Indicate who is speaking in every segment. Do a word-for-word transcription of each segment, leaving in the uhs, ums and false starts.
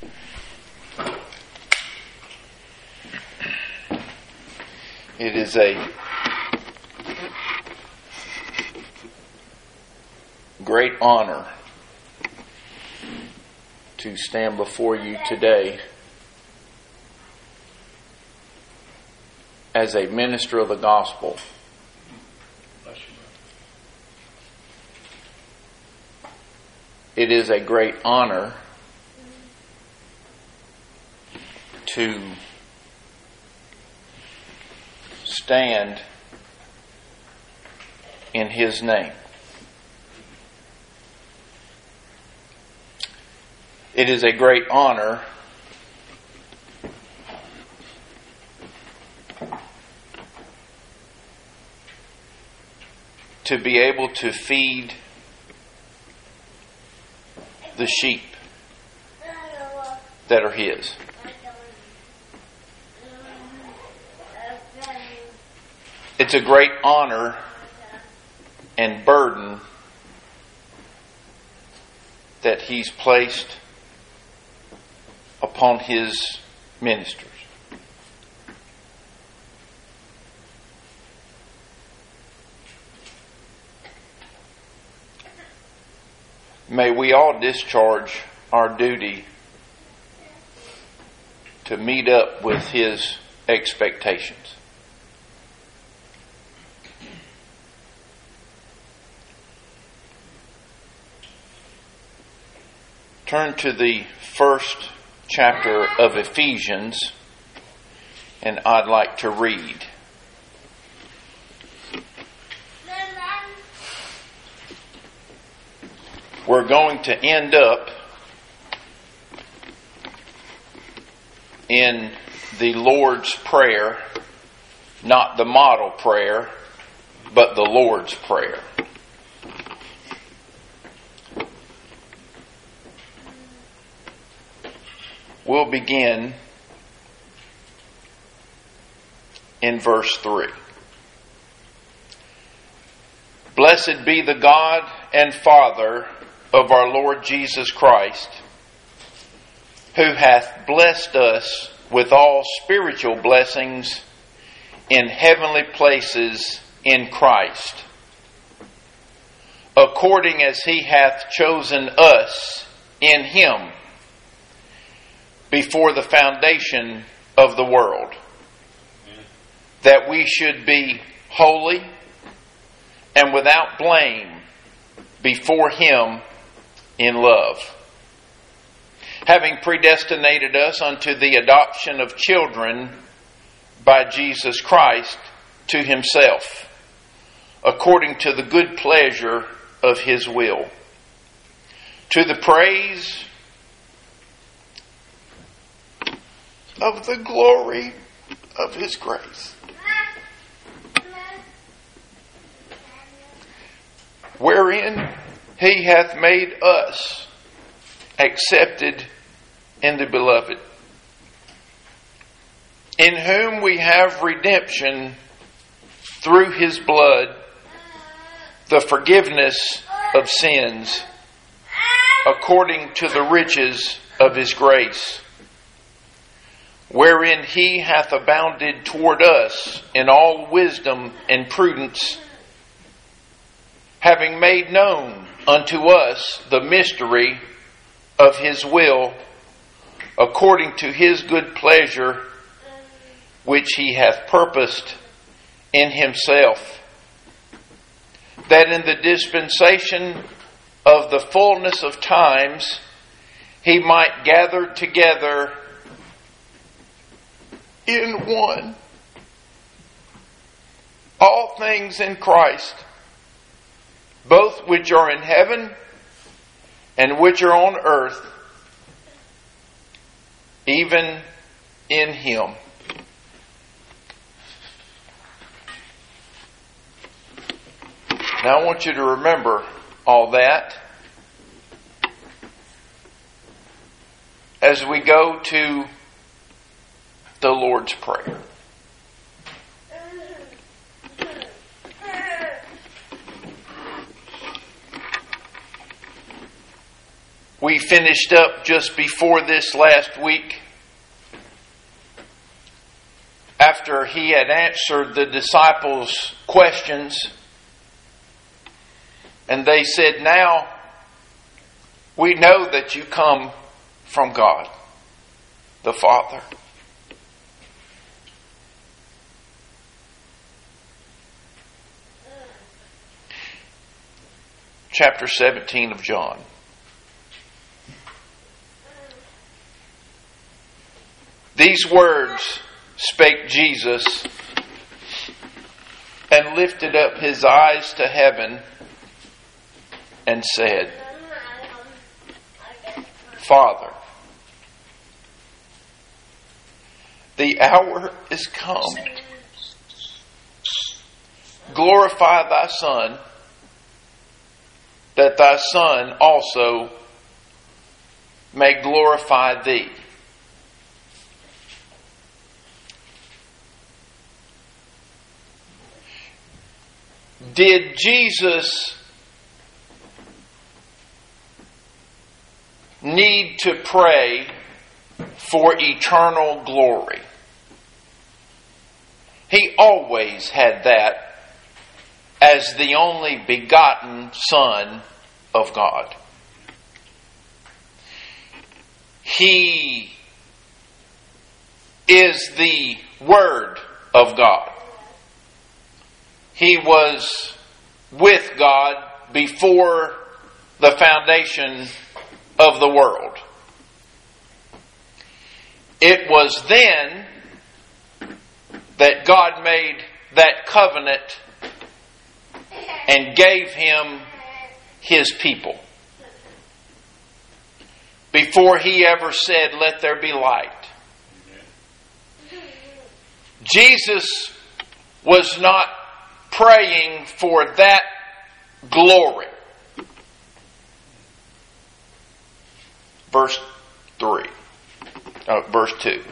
Speaker 1: It is a great honor to stand before you today as a minister of the gospel. It is a great honor to stand in His name. It is a great honor to be able to feed the sheep that are His. It's a great honor and burden that He's placed upon His ministers. May we all discharge our duty to meet up with His expectations. Turn to the first chapter of Ephesians, and I'd like to read. We're going to end up in the Lord's Prayer, not the model prayer, but the Lord's Prayer. We'll begin in verse three. Blessed be the God and Father of our Lord Jesus Christ, who hath blessed us with all spiritual blessings in heavenly places in Christ, according as He hath chosen us in Him before the foundation of the world, that we should be holy and without blame before Him in love, having predestinated us unto the adoption of children by Jesus Christ to Himself, according to the good pleasure of His will, to the praise of the glory of His grace, wherein He hath made us accepted in the Beloved, in whom we have redemption through His blood, the forgiveness of sins, according to the riches of His grace, wherein He hath abounded toward us in all wisdom and prudence, having made known unto us the mystery of His will, according to His good pleasure, which He hath purposed in Himself, that in the dispensation of the fullness of times He might gather together in one all things in Christ, both which are in heaven and which are on earth, even in Him. Now I want you to remember all that as we go to the Lord's Prayer. We finished up just before this last week, after he had answered the disciples' questions, and they said, "Now we know that you come from God, the Father." Chapter seventeen of John. These words spake Jesus, and lifted up his eyes to heaven, and said, "Father, the hour is come. Glorify thy Son, that thy Son also may glorify thee." Did Jesus need to pray for eternal glory? He always had that as the only begotten Son of God. He is the Word of God. He was with God before the foundation of the world. It was then that God made that covenant and gave him his people. Before he ever said, "Let there be light." Jesus was not praying for that glory. Verse three. Oh, verse two.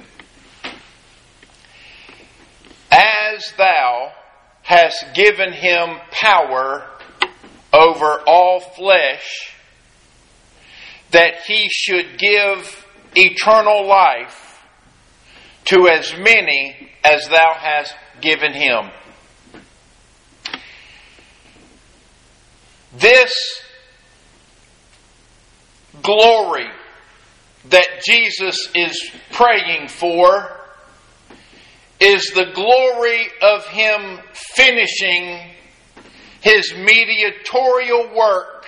Speaker 1: "As thou hast given him power over all flesh, that he should give eternal life to as many as thou hast given him." This glory that Jesus is praying for is the glory of him finishing his mediatorial work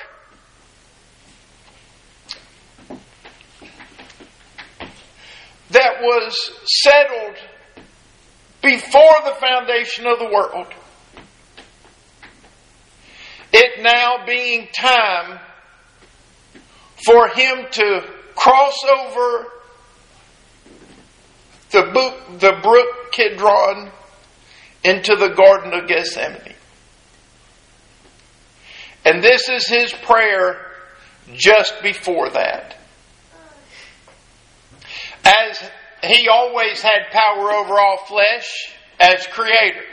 Speaker 1: that was settled before the foundation of the world. It now being time for him to cross over the brook, the brook Kidron into the Garden of Gethsemane. And this is his prayer just before that. As he always had power over all flesh as creator,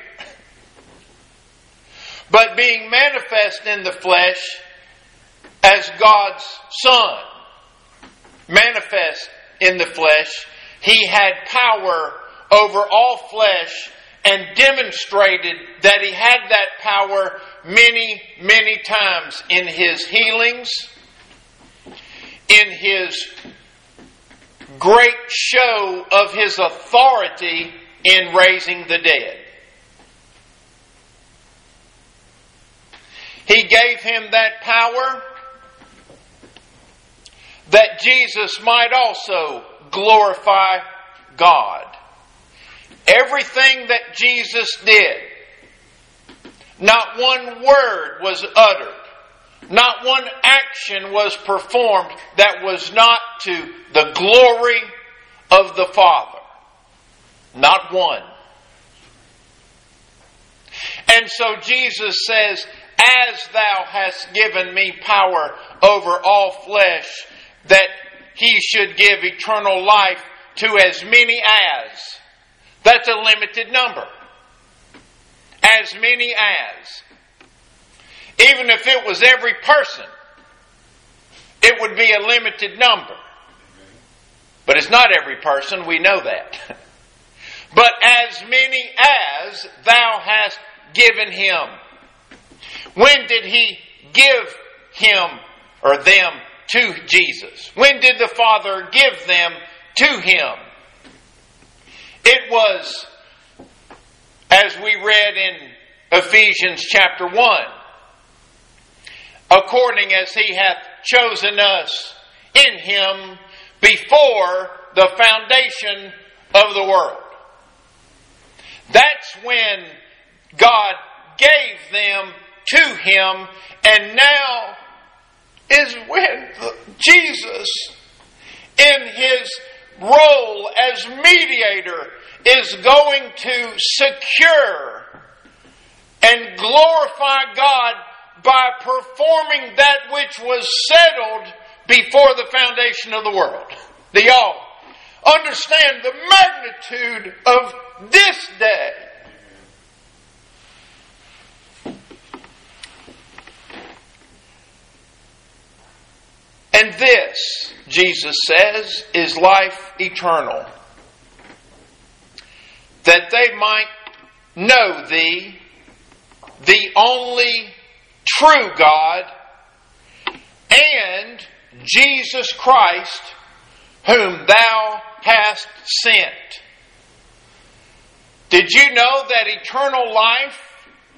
Speaker 1: but being manifest in the flesh as God's Son, manifest in the flesh, he had power over all flesh and demonstrated that he had that power many, many times in his healings, in his great show of his authority in raising the dead. He gave him that power that Jesus might also glorify God. Everything that Jesus did, not one word was uttered, not one action was performed that was not to the glory of the Father. Not one. And so Jesus says, "As thou hast given me power over all flesh, that he should give eternal life to as many as." That's a limited number. As many as. Even if it was every person, it would be a limited number. But it's not every person, we know that. But as many as thou hast given him. When did he give him or them to Jesus? When did the Father give them to him? It was, as we read in Ephesians chapter one, according as he hath chosen us in him before the foundation of the world. That's when God gave them to him, and now is when Jesus, in his role as mediator, is going to secure and glorify God by performing that which was settled before the foundation of the world. Do y'all understand the magnitude of this day? And this, Jesus says, is life eternal, that they might know thee, the only true God, and Jesus Christ, whom thou hast sent. Did you know that eternal life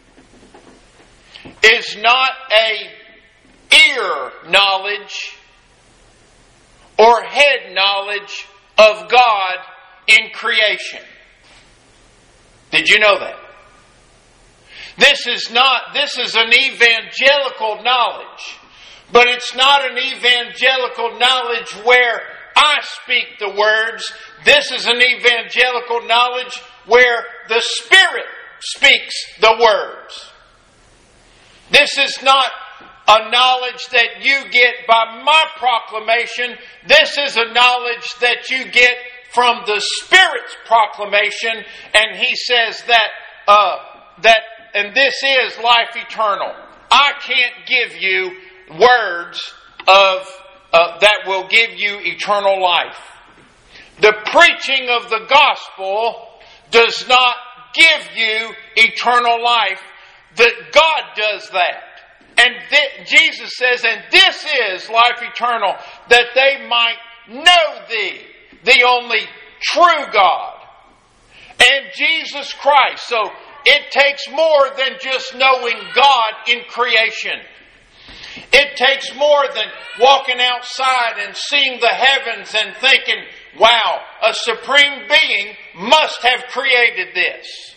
Speaker 1: is not a ear knowledge or head knowledge of God in creation? Did you know that? This is not, this is an evangelical knowledge. But it's not an evangelical knowledge where I speak the words. This is an evangelical knowledge where the Spirit speaks the words. This is not a knowledge that you get by my proclamation. This is a knowledge that you get from the Spirit's proclamation. And he says that, uh, that, and this is life eternal. I can't give you words of uh, that will give you eternal life. The preaching of the gospel does not give you eternal life. That God does that. And th- Jesus says, and this is life eternal, that they might know thee, the only true God, and Jesus Christ. So it takes more than just knowing God in creation. It takes more than walking outside and seeing the heavens and thinking, wow, a supreme being must have created this.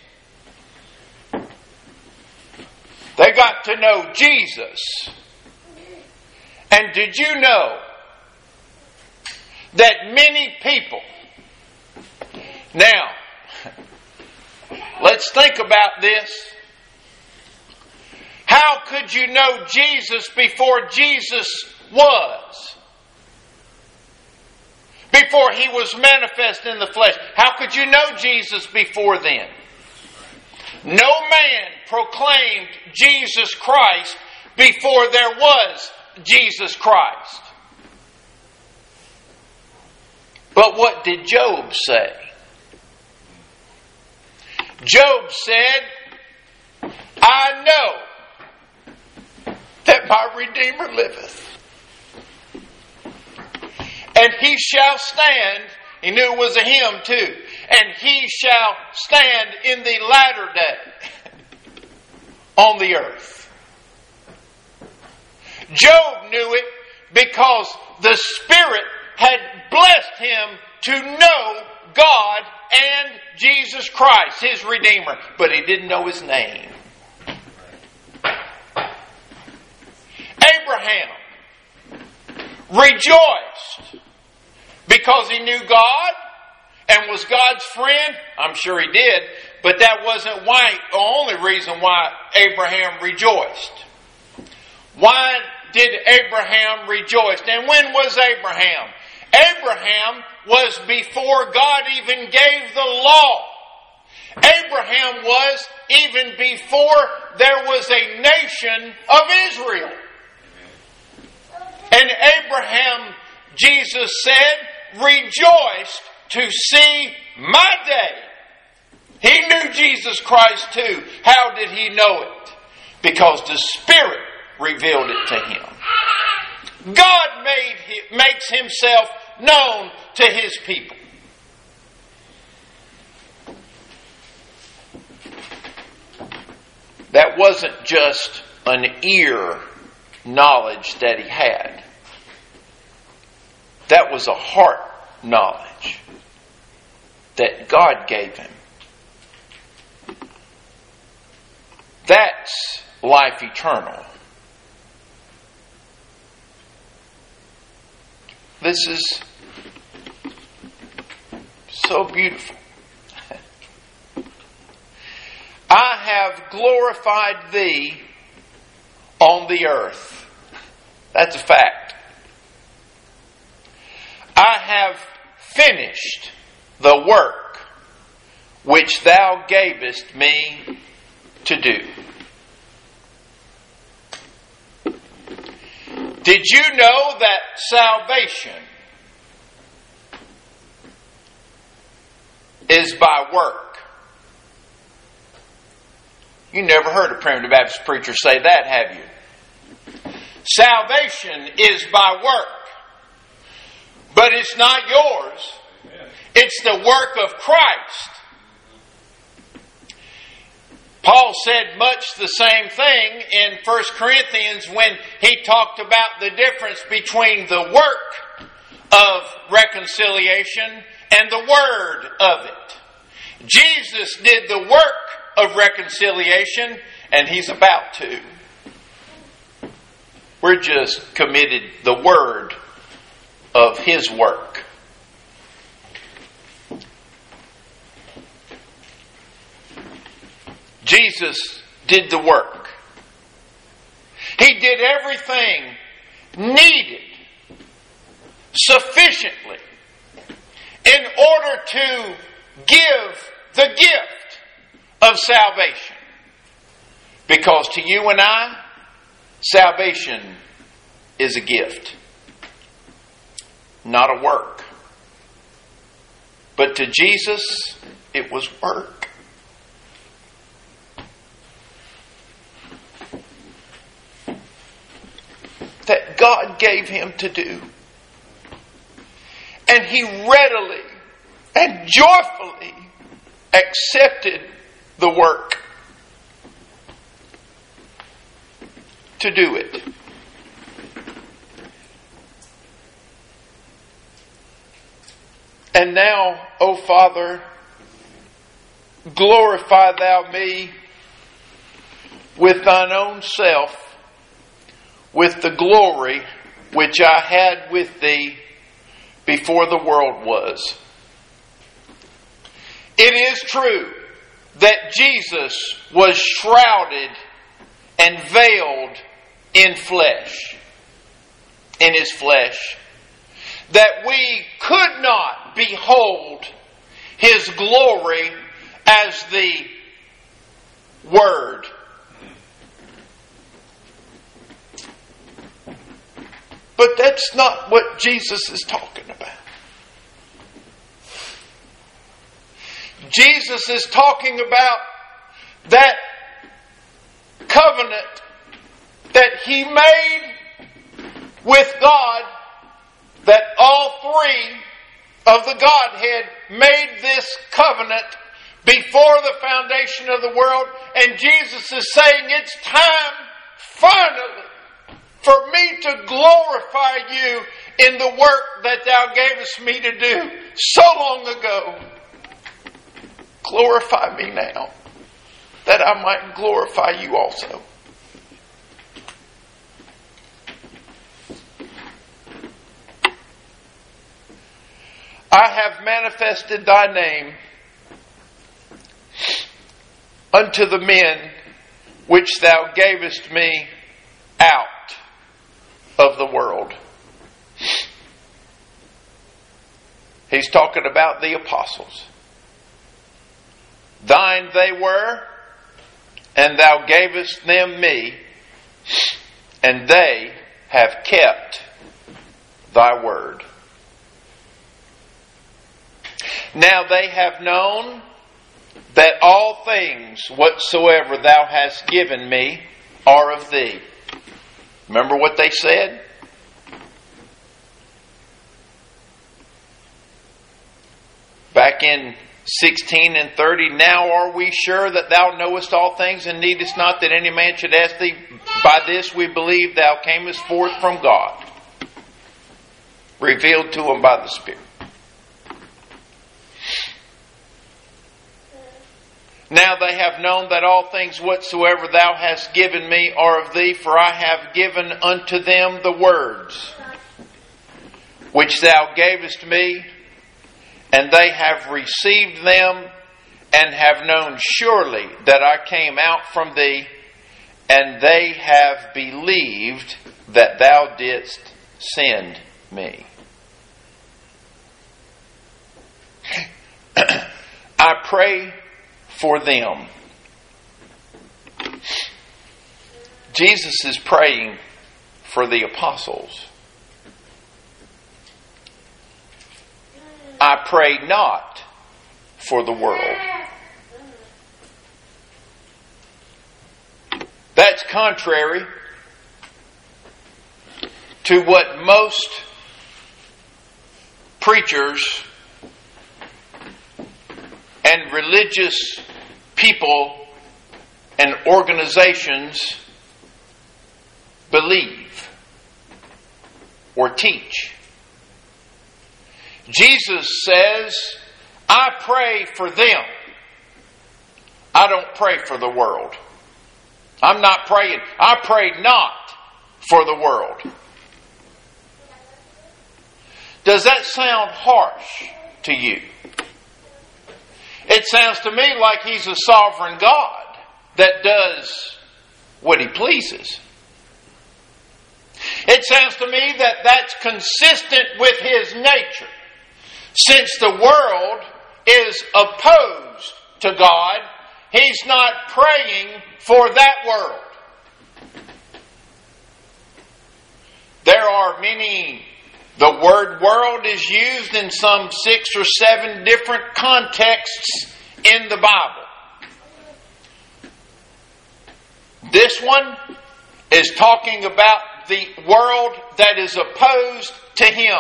Speaker 1: They got to know Jesus. And did you know that many people... Now, let's think about this. How could you know Jesus before Jesus was? Before he was manifest in the flesh. How could you know Jesus before then? No man proclaimed Jesus Christ before there was Jesus Christ. But what did Job say? Job said, I know that my Redeemer liveth, and he shall stand. He knew it was a hymn too. And he shall stand in the latter day on the earth. Job knew it because the Spirit had blessed him to know God and Jesus Christ, his Redeemer. But he didn't know his name. Abraham rejoiced because he knew God and was God's friend. I'm sure he did, but that wasn't why, the only reason why Abraham rejoiced. Why did Abraham rejoice? And when was Abraham? Abraham was before God even gave the law. Abraham was even before there was a nation of Israel. And Abraham, Jesus said, rejoiced to see my day. He knew Jesus Christ too. How did he know it? Because the Spirit revealed it to him. God made, makes himself known to his people. That wasn't just an ear knowledge that he had. That was a heart knowledge that God gave him. That's life eternal. This is so beautiful. I have glorified thee on the earth. That's a fact. I have finished the work which thou gavest me to do. Did you know that salvation is by work? You never heard a Primitive Baptist preacher say that, have you? Salvation is by work. But it's not yours. It's the work of Christ. Paul said much the same thing in First Corinthians when he talked about the difference between the work of reconciliation and the word of it. Jesus did the work of reconciliation, and he's about to. We're just committed the word of his work. Jesus did the work. He did everything needed sufficiently in order to give the gift of salvation. Because to you and I, salvation is a gift, not a work. But to Jesus, it was work. That God gave him to do. And he readily and joyfully accepted the work to do it. And now, O Father, glorify thou me with thine own self, with the glory which I had with thee before the world was. It is true that Jesus was shrouded and veiled in flesh, in his flesh, that we could not behold his glory as the Word. But that's not what Jesus is talking about. Jesus is talking about that covenant that he made with God, that all three of the Godhead made this covenant before the foundation of the world. And Jesus is saying it's time, finally, for me to glorify you in the work that thou gavest me to do so long ago. Glorify me now, that I might glorify you also. I have manifested thy name unto the men which thou gavest me out of the world. He's talking about the apostles. Thine they were, and thou gavest them me, and they have kept thy word. Now they have known that all things whatsoever thou hast given me are of thee. Remember what they said? Back in sixteen and thirty, now are we sure that thou knowest all things, and needest not that any man should ask thee? By this we believe thou camest forth from God, revealed to them by the Spirit. Now they have known that all things whatsoever thou hast given me are of thee, for I have given unto them the words which thou gavest me, and they have received them, and have known surely that I came out from thee, and they have believed that thou didst send me. I pray for them. Jesus is praying for the apostles. I pray not for the world. That's contrary to what most preachers and religious people and organizations believe or teach. Jesus says, I pray for them. I don't pray for the world. I'm not praying. I pray not for the world. Does that sound harsh to you? It sounds to me like He's a sovereign God that does what He pleases. It sounds to me that that's consistent with His nature. Since the world is opposed to God, He's not praying for that world. There are many, the word world is used in some six or seven different contexts in the Bible. This one is talking about the world that is opposed to Him.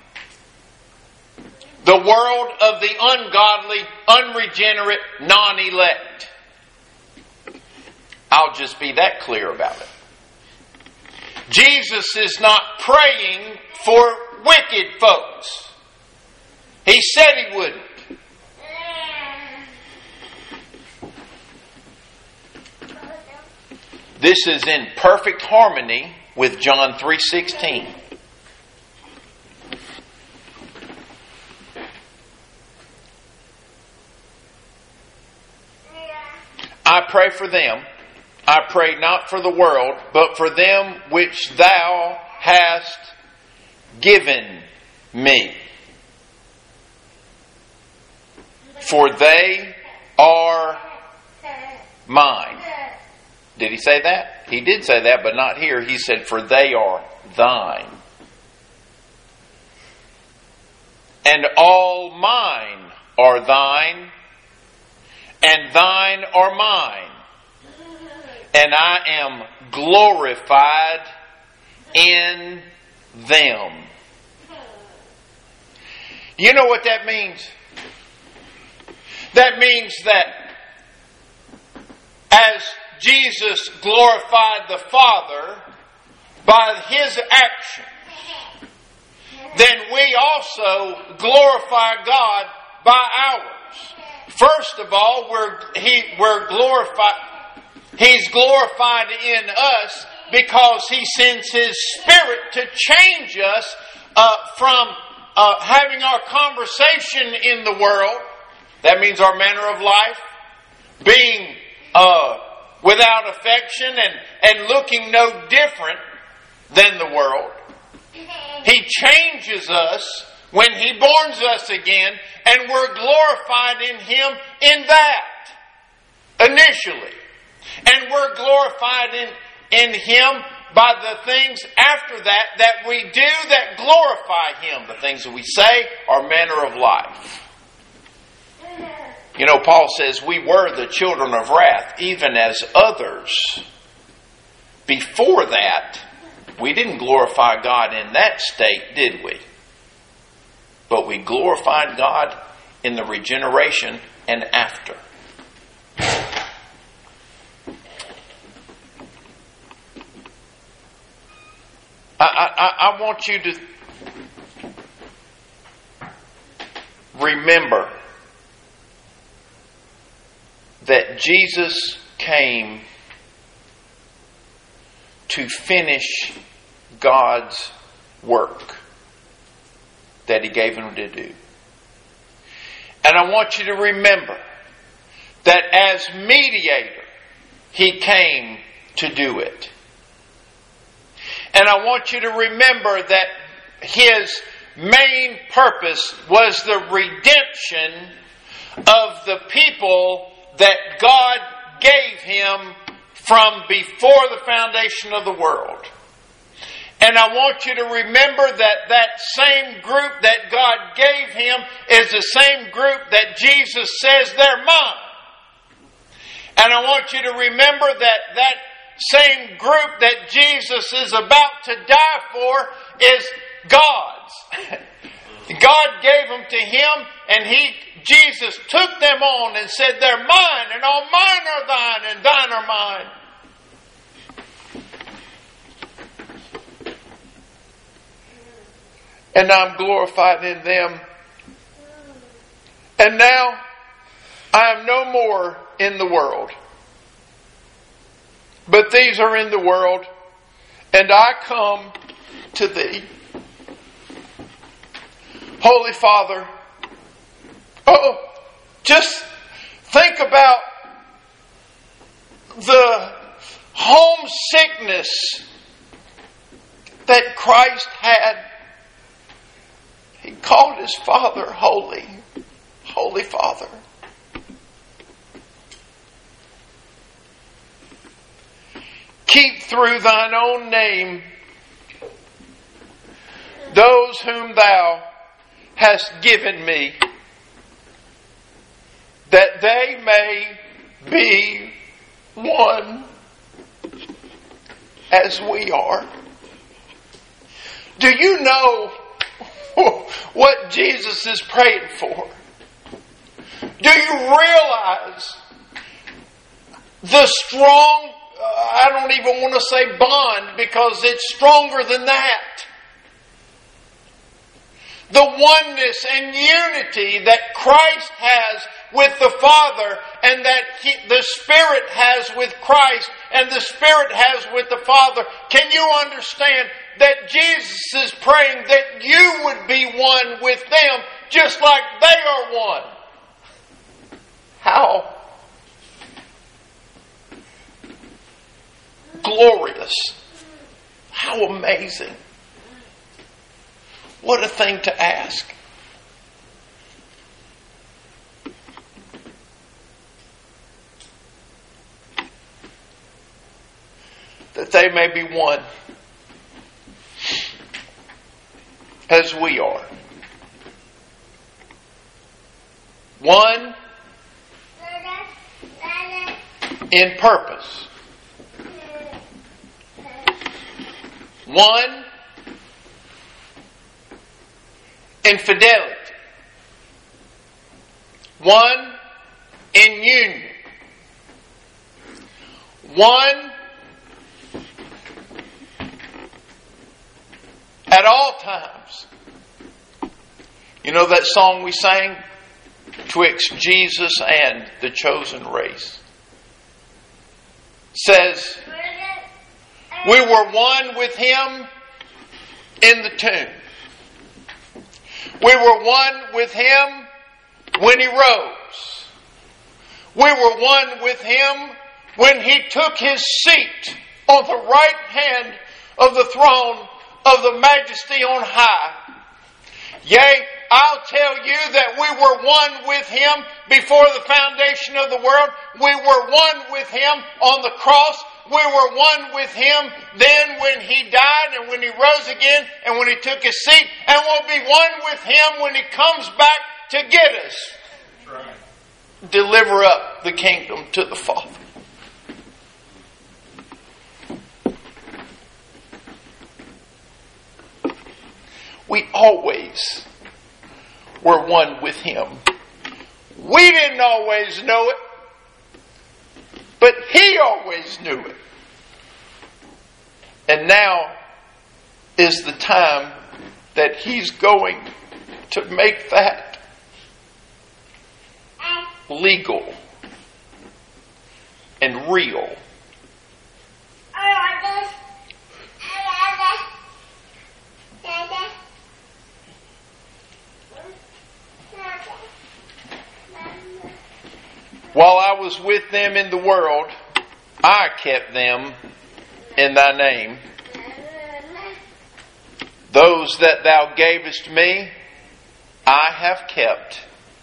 Speaker 1: The world of the ungodly, unregenerate, non-elect. I'll just be that clear about it. Jesus is not praying for wicked folks. He said He wouldn't. This is in perfect harmony with John three sixteen. I pray for them. I pray not for the world, but for them which thou hast given me. For they are mine. Did he say that? He did say that, but not here. He said, for they are thine. And all mine are thine, and thine are mine, and I am glorified in them. You know what that means? That means that as Jesus glorified the Father by His actions, then we also glorify God by ours. First of all, we're he we're glorified. He's glorified in us because He sends His Spirit to change us uh, from uh, having our conversation in the world. That means our manner of life, being uh, without affection and, and looking no different than the world. He changes us when He borns us again, and we're glorified in Him in that initially. And we're glorified in, in Him by the things after that that we do that glorify Him. The things that we say are manner of life. You know, Paul says we were the children of wrath, even as others. Before that, we didn't glorify God in that state, did we? But we glorified God in the regeneration and after. I, I, I want you to remember that Jesus came to finish God's work that He gave Him to do. And I want you to remember that as mediator, He came to do it. And I want you to remember that His main purpose was the redemption of the people that God gave Him from before the foundation of the world. And I want you to remember that that same group that God gave Him is the same group that Jesus says they're mine. And I want you to remember that that same group that Jesus is about to die for is God's. God gave them to Him, and He, Jesus, took them on and said, they're mine, and all mine are thine, and thine are mine. And I'm glorified in them. And now I am no more in the world, but these are in the world, and I come to Thee. Holy Father, oh, just think about the homesickness that Christ had. He called His Father Holy, Holy Father. Keep through Thine own name those whom Thou hast given me, that they may be one as we are. Do you know what Jesus is praying for? Do you realize the strong, uh, I don't even want to say bond, because it's stronger than that. The oneness and unity that Christ has with the Father, and that he, the Spirit has with Christ, and the Spirit has with the Father. Can you understand that Jesus is praying that you would be one with them, just like they are one? How glorious. How amazing. What a thing to ask. That they may be one as we are. One in purpose. One in fidelity. One in union. One at all times. You know that song we sang? Twixt Jesus and the chosen race. Says, we were one with Him in the tomb. We were one with Him when He rose. We were one with Him when He took His seat on the right hand of the throne of the Majesty on high. Yea, I'll tell you that we were one with Him before the foundation of the world. We were one with Him on the cross. we were one with Him then when He died and when He rose again and when He took His seat. And we'll be one with Him when He comes back to get us. Right. Deliver up the kingdom to the Father. We always were one with Him. We didn't always know it, but He always knew it. And now is the time that He's going to make that legal and real. While I was with them in the world, I kept them in thy name. Those that thou gavest me, I have kept.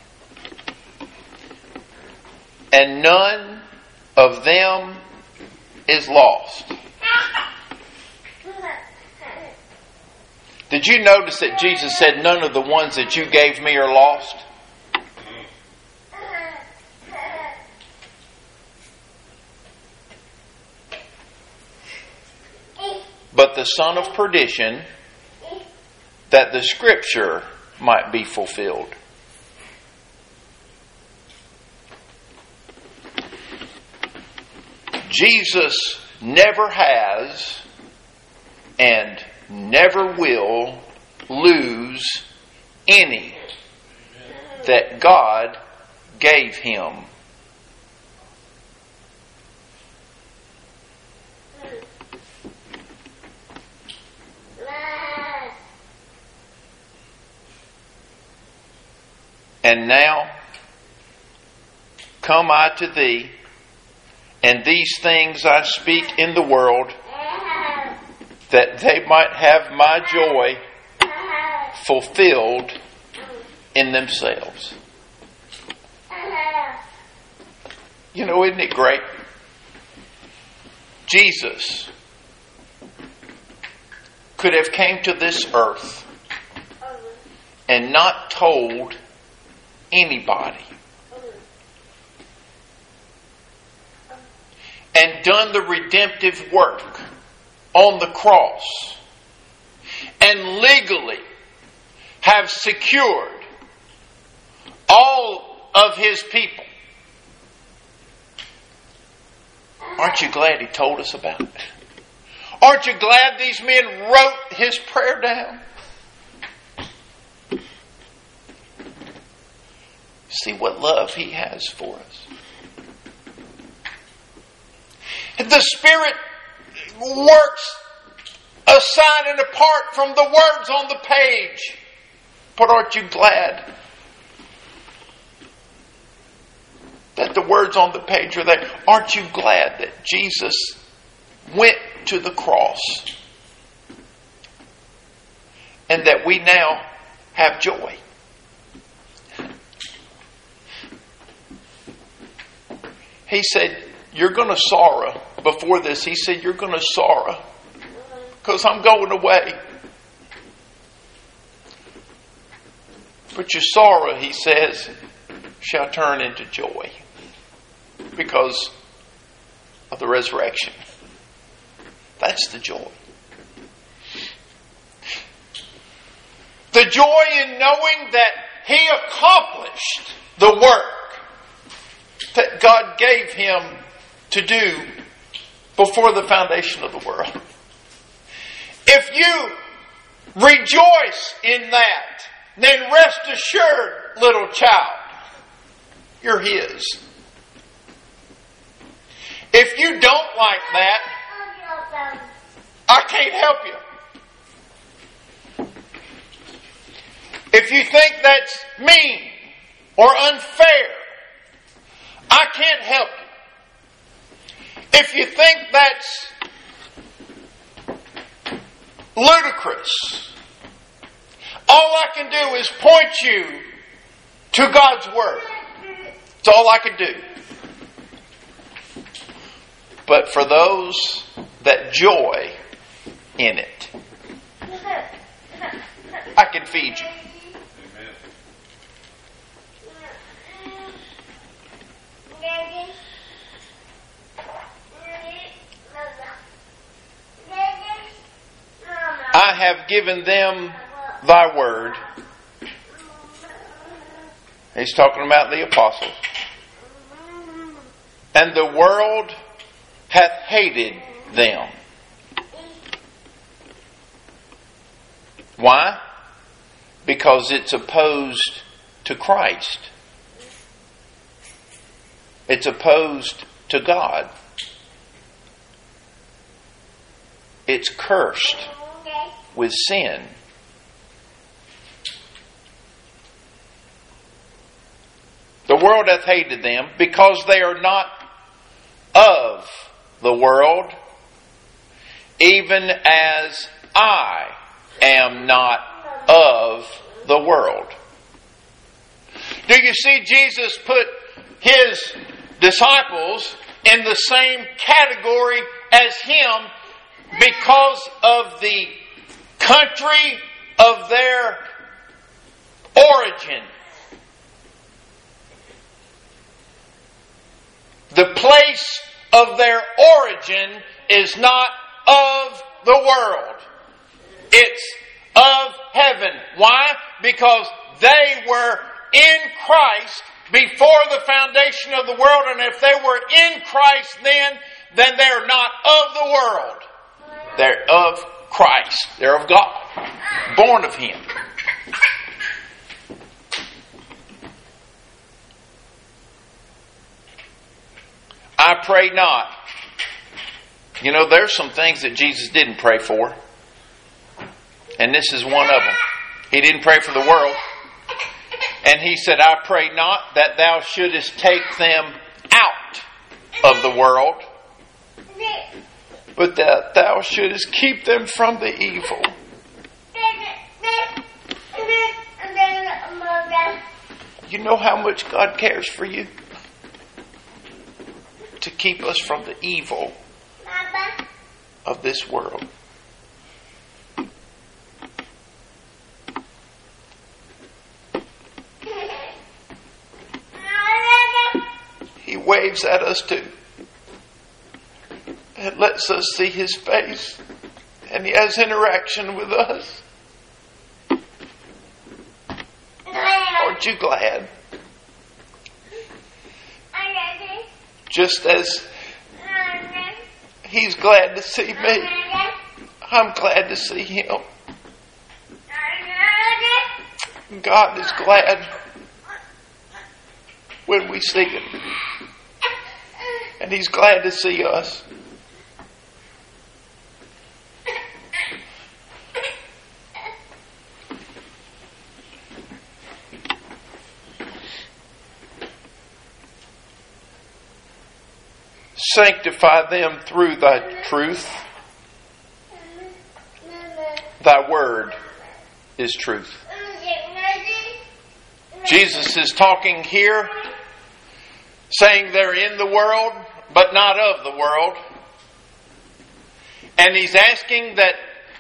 Speaker 1: And none of them is lost. Did you notice that Jesus said, none of the ones that you gave me are lost? But the son of perdition, that the scripture might be fulfilled. Jesus never has and never will lose any that God gave Him. And now come I to thee, and these things I speak in the world, that they might have my joy fulfilled in themselves. You know, isn't it great? Jesus could have came to this earth and not told anybody, and done the redemptive work on the cross, and legally have secured all of His people. Aren't you glad He told us about it? Aren't you glad these men wrote His prayer down? See what love He has for us. The Spirit works aside and apart from the words on the page. But aren't you glad that the words on the page are there? Aren't you glad that Jesus went to the cross and that we now have joy? He said, you're going to sorrow. Before this, He said, you're going to sorrow because I'm going away. But your sorrow, He says, shall turn into joy because of the resurrection. That's the joy. The joy in knowing that He accomplished the work that God gave Him to do before the foundation of the world. If you rejoice in that, then rest assured, little child, you're His. If you don't like that, I can't help you. If you think that's mean or unfair, I can't help you. If you think that's ludicrous, all I can do is point you to God's Word. That's all I can do. but for those that joy in it. I can feed you. I have given them thy word. He's talking about the apostles. And the world hath hated them. Why? Because it's opposed to Christ. It's opposed to God. It's cursed with sin. The world hath hated them because they are not of the world, even as I am not of the world. Do you see Jesus put His disciples in the same category as Him because of the country of their origin? The place of their origin is not of the world. It's of heaven. Why? Because they were in Christ before the foundation of the world, and if they were in Christ then, then they're not of the world. They're of Christ. They're of God. Born of Him. I pray not. You know, there's some things that Jesus didn't pray for. And this is one of them. He didn't pray for the world. And He said, I pray not that thou shouldest take them out of the world, but that thou shouldest keep them from the evil. You know how much God cares for you? To keep us from the evil of this world. He waves at us too. And lets us see His face. And He has interaction with us. Aren't you glad? Just as He's glad to see me, I'm glad to see Him. God is glad when we see Him. And He's glad to see us. Sanctify them through thy truth. Thy word is truth. Jesus is talking here, saying they're in the world, but not of the world. And He's asking that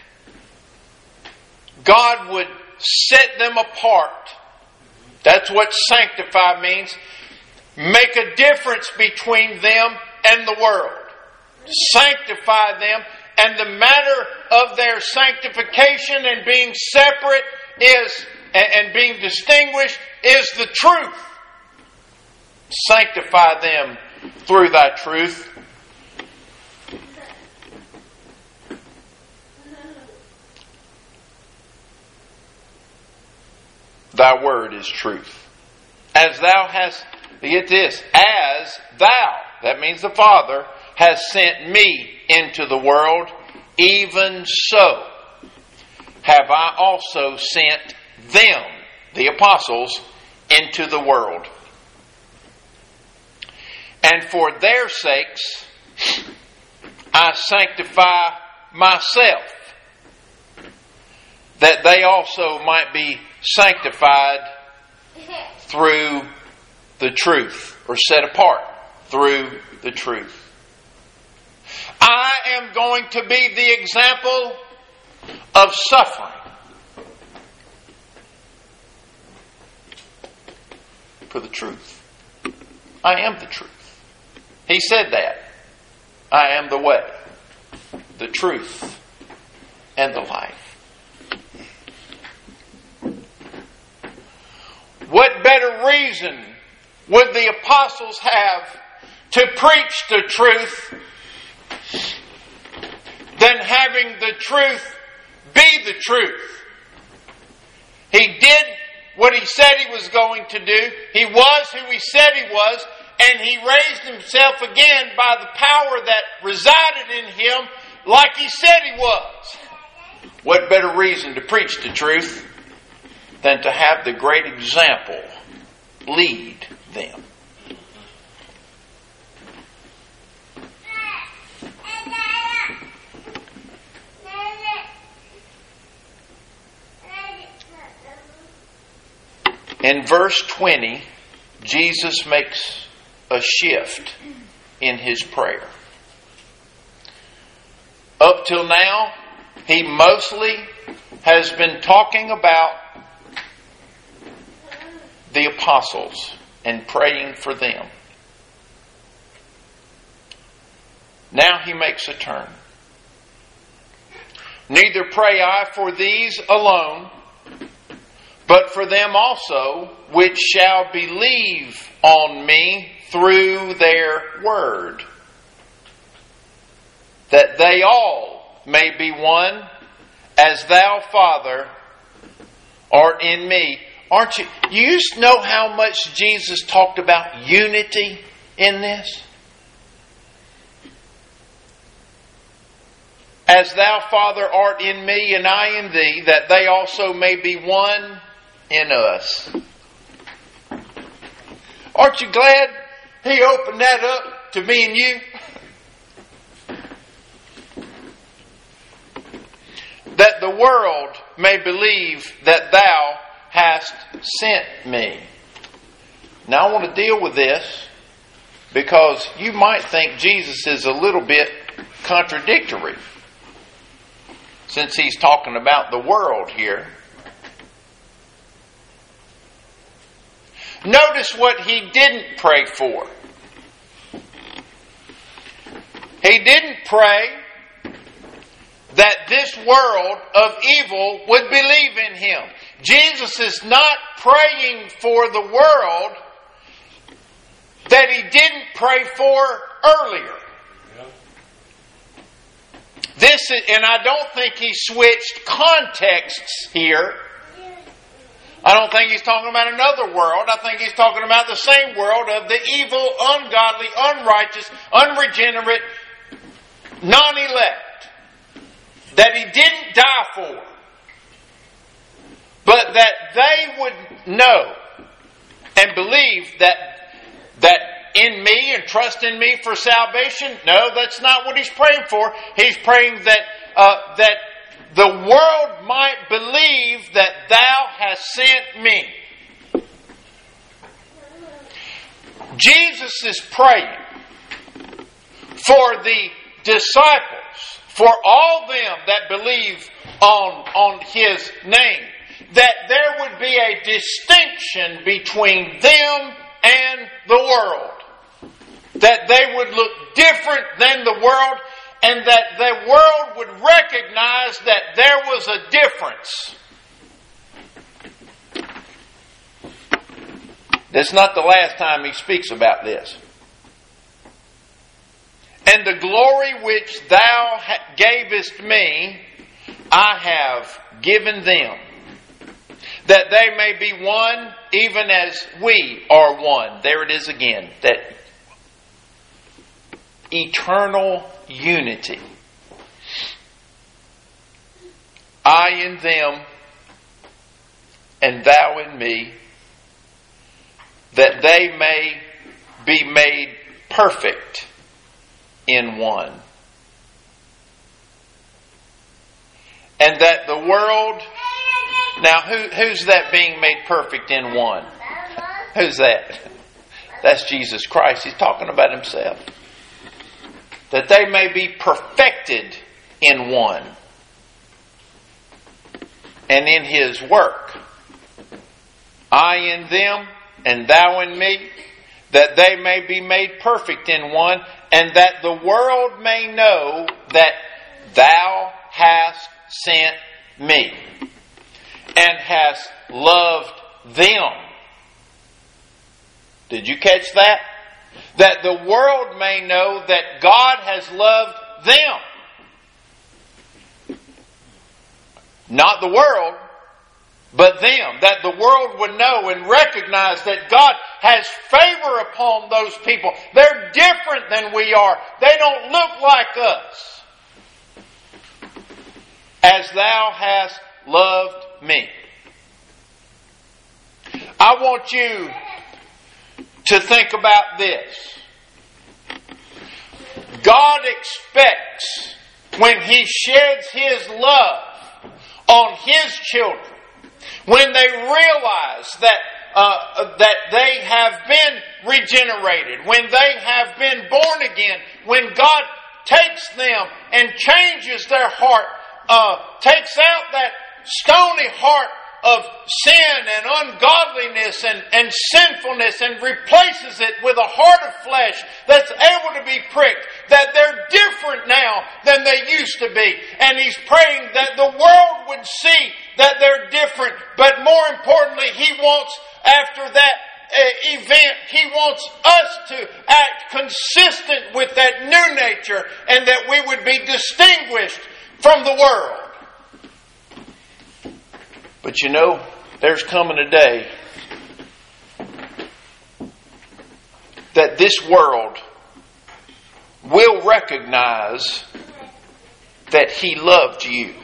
Speaker 1: God would set them apart. That's what sanctify means. Make a difference between them and the world. Sanctify them. And the matter of their sanctification and being separate is, and being distinguished, is the truth. Sanctify them through thy truth. Thy word is truth. As thou hast, get this, as thou, that means the Father, has sent me into the world, even so have I also sent them, the apostles, into the world. And for their sakes I sanctify myself, that they also might be sanctified through the truth, or set apart through the truth. I am going to be the example of suffering for the truth. I am the truth. He said that. I am the way, the truth, and the life. What better reason would the apostles have to preach the truth than having the truth be the truth? He did what he said he was going to do. He was who he said he was. And he raised himself again by the power that resided in him like he said he was. What better reason to preach the truth than to have the great example lead them? In verse twenty, Jesus makes a shift in his prayer. Up till now, he mostly has been talking about the apostles and praying for them. Now he makes a turn. Neither pray I for these alone, but for them also which shall believe on me through their word, that they all may be one, as thou, Father, art in me. Aren't you? You know how much Jesus talked about unity in this? As thou, Father, art in me, and I in thee, that they also may be one in us. Aren't you glad he opened that up to me and you? That the world may believe that thou hast sent me. Now I want to deal with this because you might think Jesus is a little bit contradictory since he's talking about the world here. Notice what he didn't pray for. He didn't pray that this world of evil would believe in him. Jesus is not praying for the world that he didn't pray for earlier. This is, and I don't think he switched contexts here. I don't think he's talking about another world. I think he's talking about the same world of the evil, ungodly, unrighteous, unregenerate, non-elect that he didn't die for. But that they would know and believe that that in me and trust in me for salvation. No, that's not what he's praying for. He's praying that uh, that the world might believe that thou hast sent me. Jesus is praying for the disciples, for all them that believe on, on his name, that there would be a distinction between them and the world. That they would look different than the world, and that the world would recognize that there was a difference. That's not the last time he speaks about this. And the glory which thou gavest me, I have given them, that they may be one, even as we are one. There it is again, that eternal unity. I in them, and thou in me, that they may be made perfect in one. And that the world... Now, who, who's that being made perfect in one? Who's that? That's Jesus Christ. He's talking about himself. that they may be perfected in one, and in His work. I in them, and thou in me, that they may be made perfect in one, and that the world may know that thou hast sent me, and hast loved them. Did you catch that? That the world may know that God has loved them. Not the world, but them. That the world would know and recognize that God has favor upon those people. They're different than we are. They don't look like us. As thou hast loved me. I want you to think about this. God expects, when He sheds His love on His children, when they realize that uh, that they have been regenerated, when they have been born again, when God takes them and changes their heart, uh, takes out that stony heart of sin and ungodliness and, and sinfulness and replaces it with a heart of flesh that's able to be pricked, that they're different now than they used to be. And He's praying that the world would see that they're different, but more importantly, He wants, after that uh, event, He wants us to act consistent with that new nature, and that we would be distinguished from the world. But you know, there's coming a day that this world will recognize that He loved you.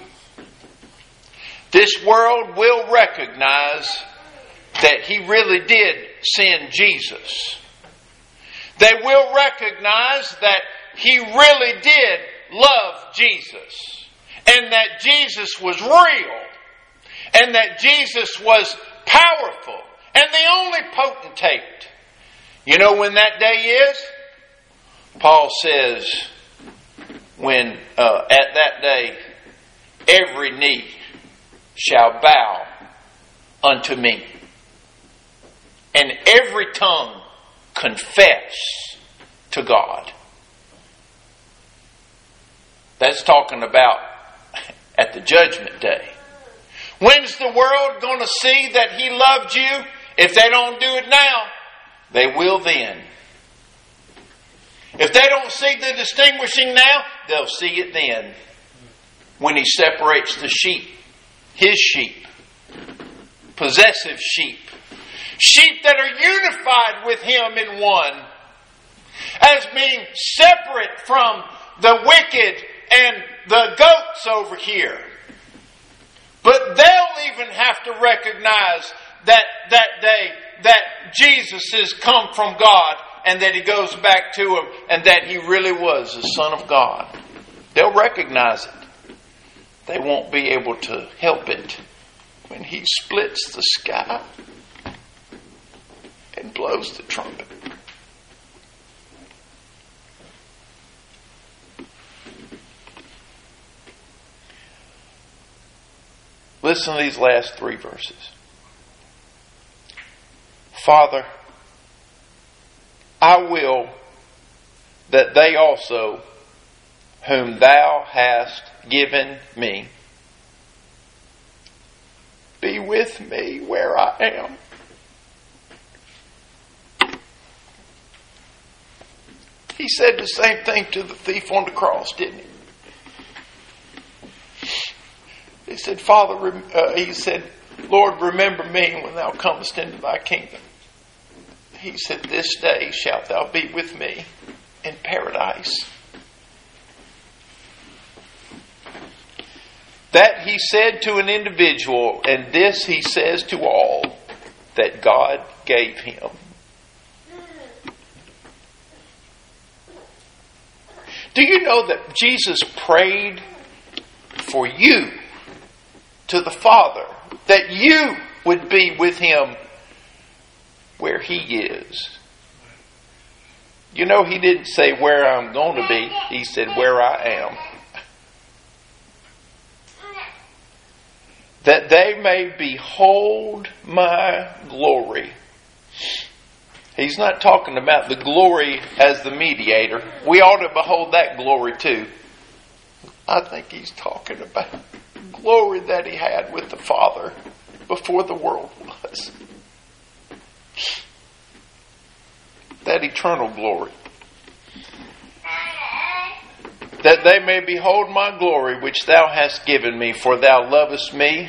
Speaker 1: This world will recognize that He really did send Jesus. They will recognize that He really did love Jesus. And that Jesus was real. And that Jesus was powerful and the only potentate. You know when that day is? Paul says, when uh, at that day every knee shall bow unto me, and every tongue confess to God. That's talking about at the judgment day. When's the world going to see that He loved you? If they don't do it now, they will then. If they don't see the distinguishing now, they'll see it then. When He separates the sheep, His sheep, possessive sheep, sheep that are unified with Him in one, as being separate from the wicked and the goats over here. But they'll even have to recognize that that day that Jesus has come from God, and that He goes back to Him, and that He really was the Son of God. They'll recognize it. They won't be able to help it when He splits the sky and blows the trumpet. Listen to these last three verses. Father, I will that they also, whom thou hast given me, be with me where I am. He said the same thing to the thief on the cross, didn't he? He said, Father, uh, he said, Lord, remember me when thou comest into thy kingdom. He said, this day shalt thou be with me in paradise. That He said to an individual, and this He says to all, that God gave Him. Do you know that Jesus prayed for you to the Father, that you would be with Him where He is? You know, he didn't say where I'm going to be. He said where I am. That they may behold my glory. He's not talking about the glory as the mediator. We ought to behold that glory too. I think he's talking about glory that he had with the Father before the world was. That eternal glory. That they may behold my glory which thou hast given me, for thou lovest me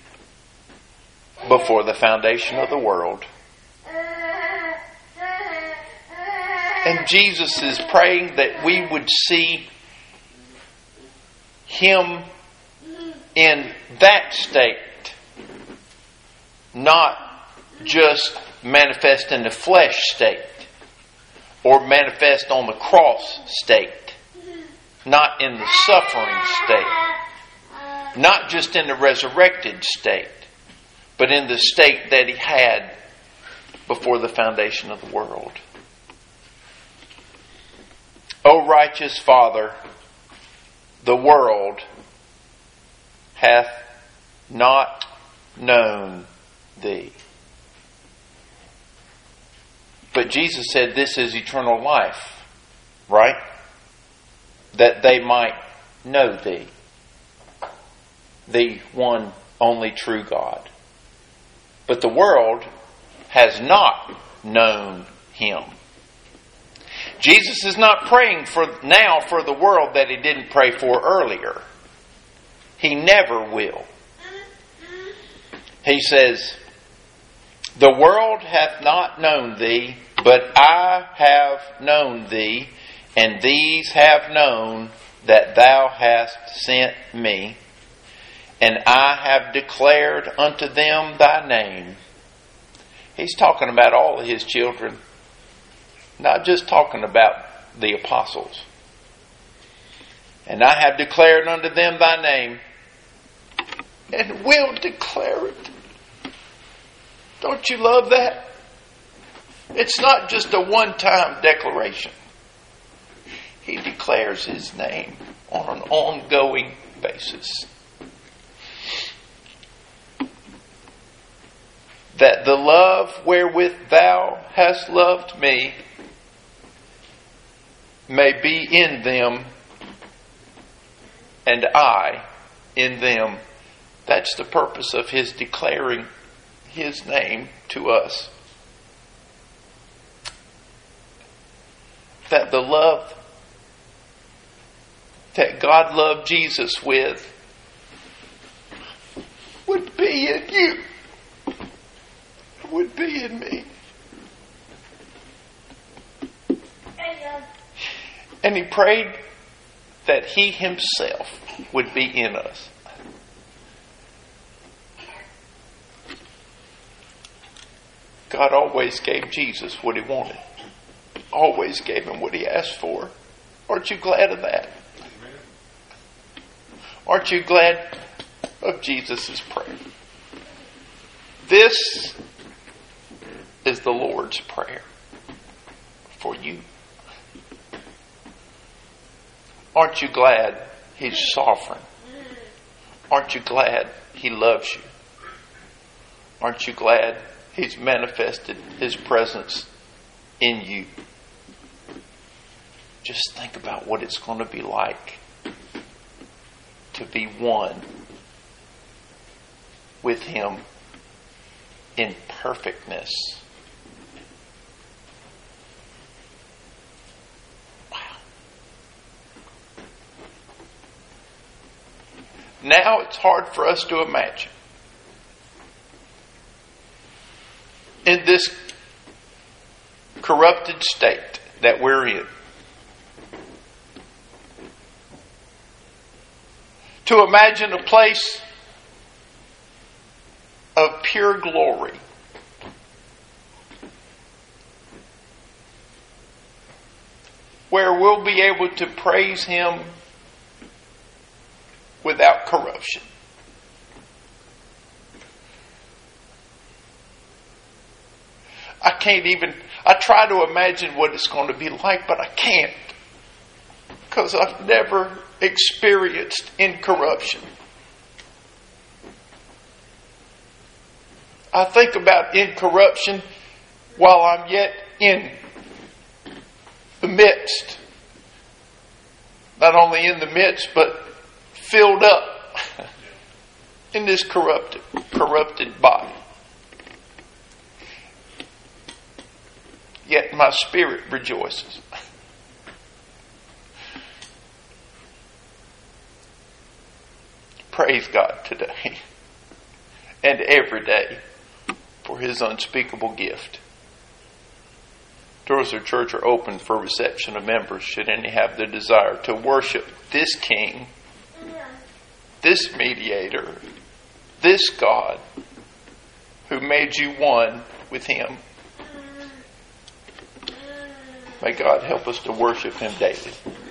Speaker 1: before the foundation of the world. And Jesus is praying that we would see Him in that state, not just manifest in the flesh state or manifest on the cross state, not in the suffering state, not just in the resurrected state, but in the state that He had before the foundation of the world. O righteous Father, the world hath not known Thee. But Jesus said this is eternal life, right? That they might know Thee, the one only true God. But the world has not known Him. Jesus is not praying for now for the world that He didn't pray for earlier. He never will. He says, the world hath not known Thee, but I have known Thee, and these have known that Thou hast sent me, and I have declared unto them Thy name. He's talking about all of His children, not just talking about the apostles. And I have declared unto them Thy name, and will declare it. Don't you love that? It's not just a one-time declaration. He declares His name on an ongoing basis. That the love wherewith Thou hast loved me may be in them, and I in them. That's the purpose of His declaring His name to us. That the love that God loved Jesus with would be in you, would be in me. And He prayed that He Himself would be in us. God always gave Jesus what He wanted. Always gave Him what He asked for. Aren't you glad of that? Aren't you glad of Jesus' prayer? This is the Lord's Prayer for you. Aren't you glad He's sovereign? Aren't you glad He loves you? Aren't you glad He's manifested His presence in you? Just think about what it's going to be like to be one with Him in perfectness. Wow. Now it's hard for us to imagine. In this corrupted state that we're in, to imagine a place of pure glory, where we'll be able to praise Him without corruption. I can't even, I try to imagine what it's going to be like, but I can't. Because I've never experienced incorruption. I think about incorruption while I'm yet in the midst. Not only in the midst, but filled up in this corrupted, corrupted body. Yet my spirit rejoices. Praise God today and every day for His unspeakable gift. Doors of church are open for reception of members should any have the desire to worship this King, this mediator, this God who made you one with Him. May God help us to worship Him daily.